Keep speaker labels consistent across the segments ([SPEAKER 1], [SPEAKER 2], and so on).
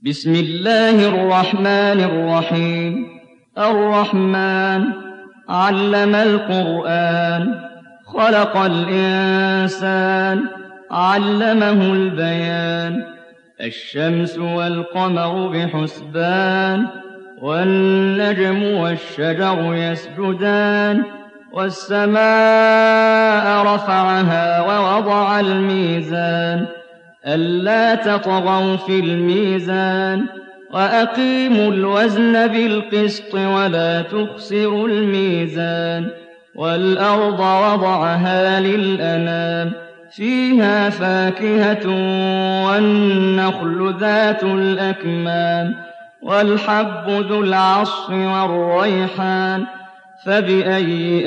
[SPEAKER 1] بسم الله الرحمن الرحيم. الرحمن علم القرآن، خلق الإنسان، علمه البيان. الشمس والقمر بحسبان، والنجم والشجر يسجدان. والسماء رفعها ووضع الميزان، ألا تطغوا في الميزان، وأقيموا الوزن بالقسط ولا تخسروا الميزان. والأرض وضعها للأنام، فيها فاكهة والنخل ذات الأكمام، والحب ذو العصف والريحان. فبأي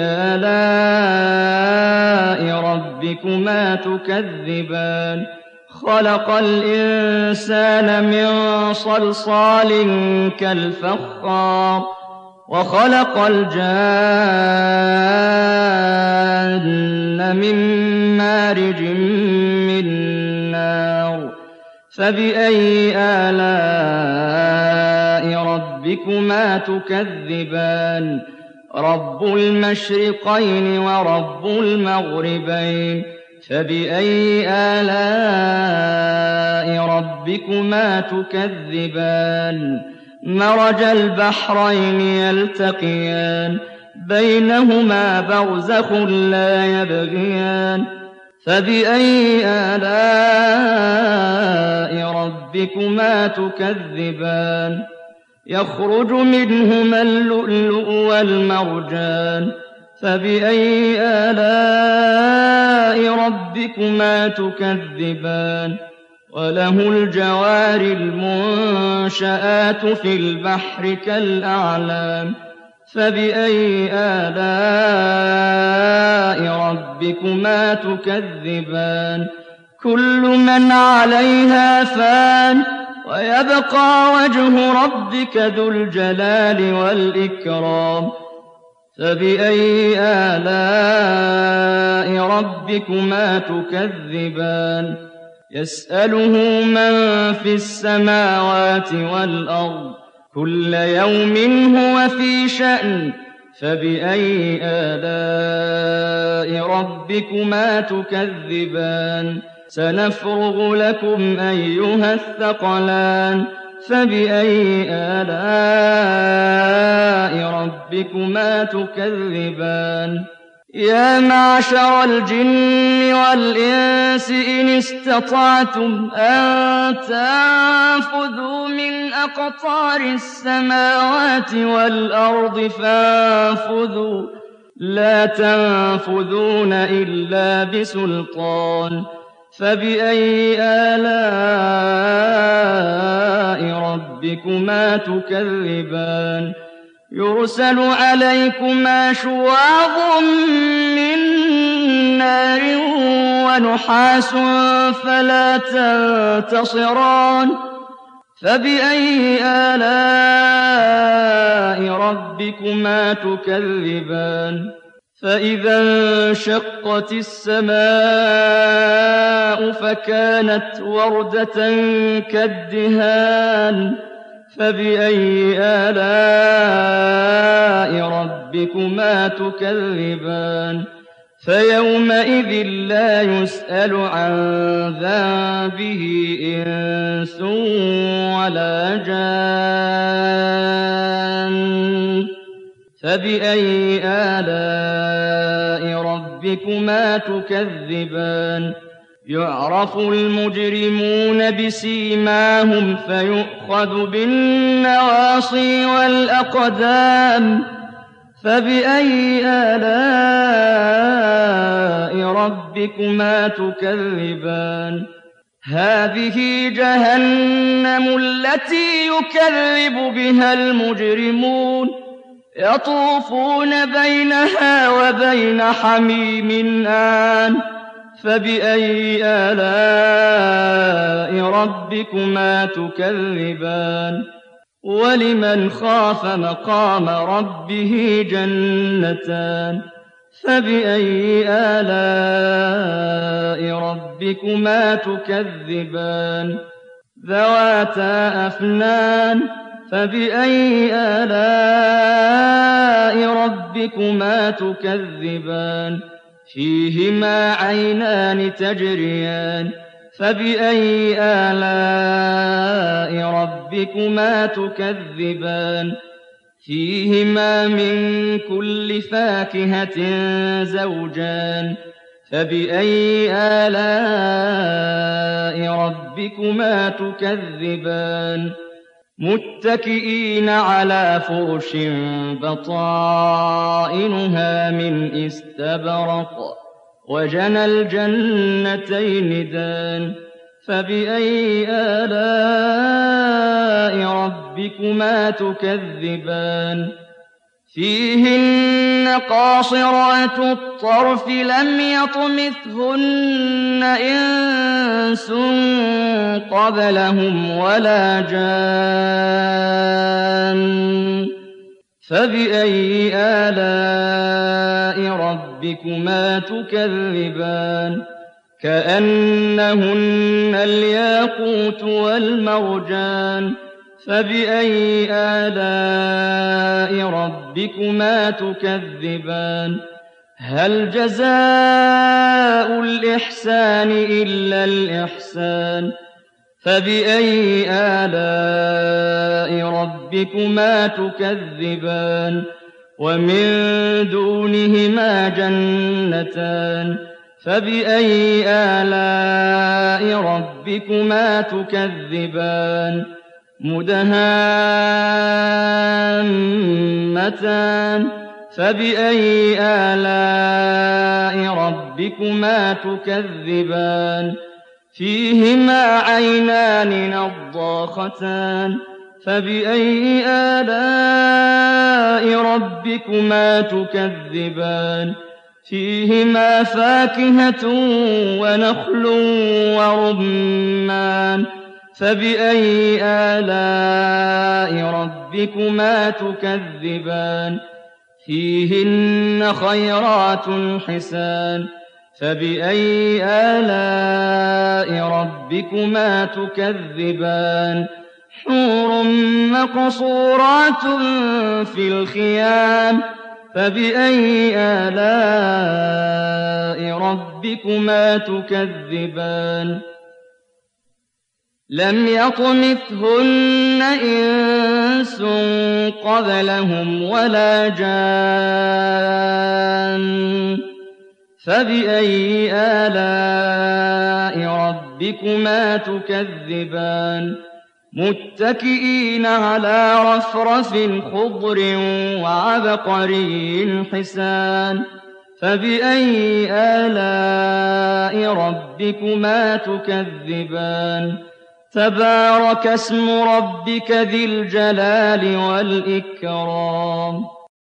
[SPEAKER 1] آلاء ربكما تكذبان؟ خلق الإنسان من صلصال كالفخار، وخلق الجان من مارج من نار. فبأي آلاء ربكما تكذبان؟ رب المشرقين ورب المغربين. فبأي آلاء ربكما تكذبان؟ مرج البحرين يلتقيان، بينهما برزخ لا يبغيان. فبأي آلاء ربكما تكذبان؟ يخرج منهما اللؤلؤ والمرجان. فبأي آلاء ربكما تكذبان؟ وله الجوار المنشآت في البحر كالأعلام. فبأي آلاء ربكما تكذبان؟ كل من عليها فان، ويبقى وجه ربك ذو الجلال والإكرام. فبأي آلاء ربكما تكذبان؟ يسأله من في السماوات والأرض، كل يوم هو في شأن. فبأي آلاء ربكما تكذبان؟ سنفرغ لكم أيها الثقلان. فبأي آلاء ربكما تكذبان؟ يا معشر الجن والإنس إن استطعتم أن تنفذوا من أقطار السماوات والأرض فانفذوا، لا تنفذون إلا بسلطان. فبأي آلاء ربكما تكذبان؟ يرسل عليكما شواظ من نار ونحاس فلا تنتصران. فبأي آلاء ربكما تكذبان؟ فإذا انشقت السماء فكانت وردة كالدهان. فبأي آلاء ربكما تكذبان؟ فيومئذ لا يسأل عن ذنبه إنس ولا جان. فبأي آلاء ربكما تكذبان؟ يعرف المجرمون بسيماهم فيؤخذ بالنواصي والأقدام. فبأي آلاء ربكما تكذبان؟ هذه جهنم التي يكذب بها المجرمون، يطوفون بينها وبين حميم آن. فبأي آلاء ربكما تكذبان؟ ولمن خاف مقام ربه جنتان. فبأي آلاء ربكما تكذبان؟ ذواتا أفنان فبأي آلاء ربكما تكذبان فيهما عينان تجريان فبأي آلاء ربكما تكذبان فيهما من كل فاكهة زوجان فبأي آلاء ربكما تكذبان متكئين على فرش بطائنها من استبرق وجنى الجنتين دان فبأي آلاء ربكما تكذبان فيهن قاصرات الطرف لم يطمثهن إنس قبلهم ولا جان فبأي آلاء ربكما تكذبان كأنهن الياقوت والمرجان فبأي آلاء ربكما تكذبان هل جزاء الإحسان إلا الإحسان فبأي آلاء ربكما تكذبان ومن دونهما جنتان فبأي آلاء ربكما تكذبان مدهامتان فبأي آلاء ربكما تكذبان فيهما عينان نضاختان فبأي آلاء ربكما تكذبان فيهما فاكهة ونخل ورمان فبأي آلاء ربكما تكذبان فيهن خيرات حسان فبأي آلاء ربكما تكذبان حور مقصورات في الخيام فبأي آلاء ربكما تكذبان لم يطمثهن إنس قبلهم ولا جان فبأي آلاء ربكما تكذبان متكئين على رفرف خضر وعبقري حسان فبأي آلاء ربكما تكذبان تبارك اسم ربك ذي الجلال والإكرام